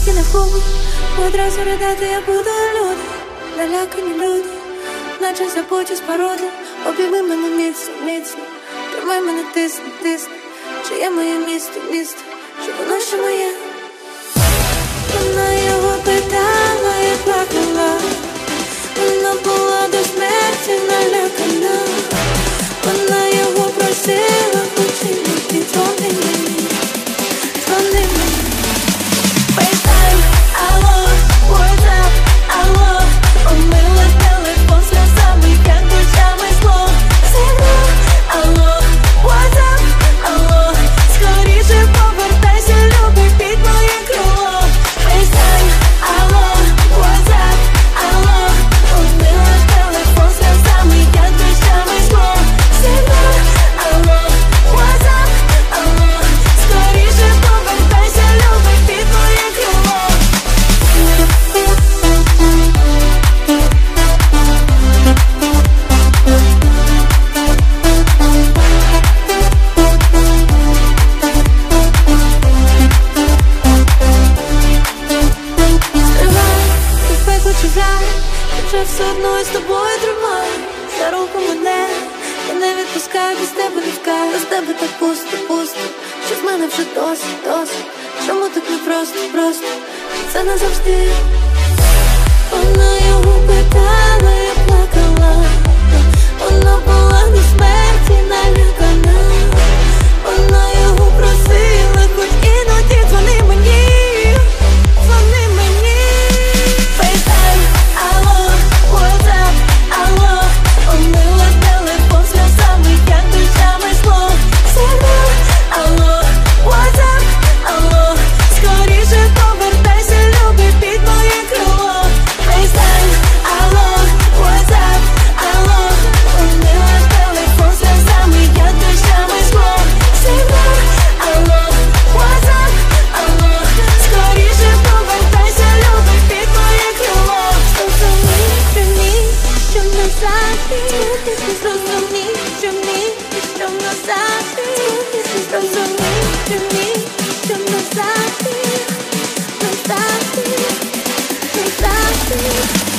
тільки навколо, одразу ридати я буду. Люди, налякані люди, наче забуті з породи. Обійми мене міцно, міцно, тримай мене, тисни, тисни. Чи є моє місто, місто, чи воно ще моє? Вона його питала, я плакала. Вона була до смерті налякана. Вона його просила, хочи мені, дзвони мені, дзвони мені. FaceTime, алло, what's up, алло. Омила телефон сльозами, як дощами зло. Сигнал, алло, what's up, алло. Скоріше повертайся, любий, під моє крило. FaceTime, алло, what's up, алло. Омила телефон сльозами, як дощами зло. Сигнал, алло, what's up, алло. Скоріше повертайся, любий, під моє крило. Стривай, ти в пекло чужай, вже все одно я з тобою тримаю за руку мене, я не відпускаю, без тебе не вкаю. Без тебе так пусто, пусто, що з мене вже досить, досить. Чому так не просто, просто, це назавжди. Вона його питала, я плакала. Вона була до смерті налякана. Вона його просила, хоч іноді дзвони мені, дзвони мені. FaceTime, алло, what's up, алло. Омила телефон сльозами, як дощами зло. Сигнал, алло, what's up, алло. Скоріше повертайся, любий, під моє крило. FaceTime, алло, what's up, алло. Омила телефон сльозами, як дощами зло. Сигнал, алло, what's up, алло. Скоріше повертайся, любий, під моє крило. Зрозумій, що ні, що назад. Зрозумій, що ні, що назад. Зрозумій, що ні, що назад. Назад, назад.